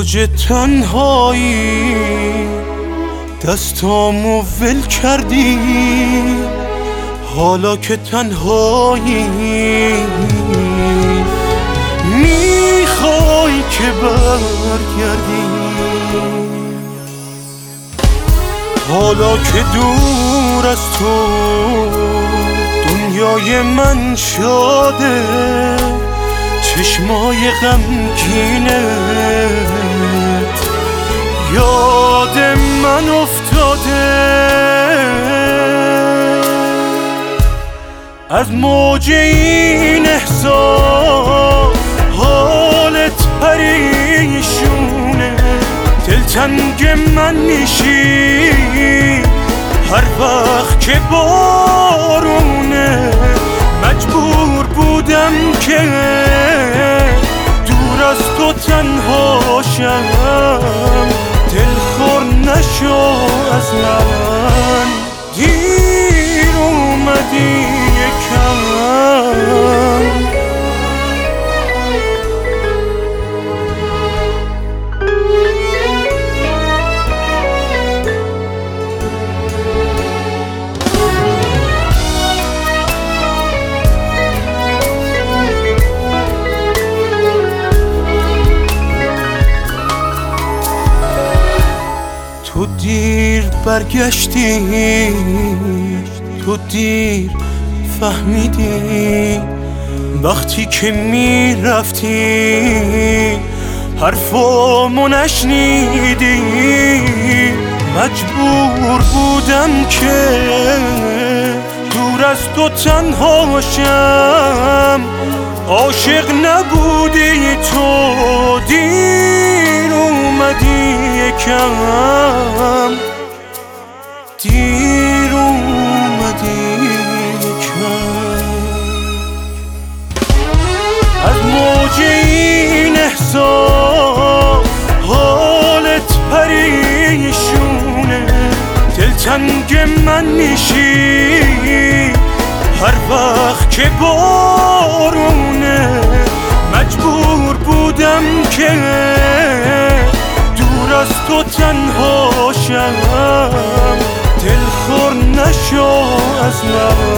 موج تنهایی دستامو ول کردی، حالا که تنهایی میخوای که برگردی. حالا که دور از تو دنیای من شده، چشمای غمگینت یاد من افتاده. از موج این احساس حالت پریشونه، دلتنگ من میشی هر وقت که بارونه. مجبور بودم که دور از تو تنهاشم، دلخور نشو از من، دیر اومدی یکم. تو دیر برگشتی، تو دیر فهمیدی، وقتی که میرفتی حرفامو نشنیدی. مجبور بودم که دور از تو تنهاشم، عاشق نبودی تو، دیر اومدی یکم، دیر اومدی یکم. از موج این احساس حالت پریشونه، دلتنگ من میشی هر وقت که بارونه. مجبور بودم که دور از تو تنهاشم، دلخور نشو از من.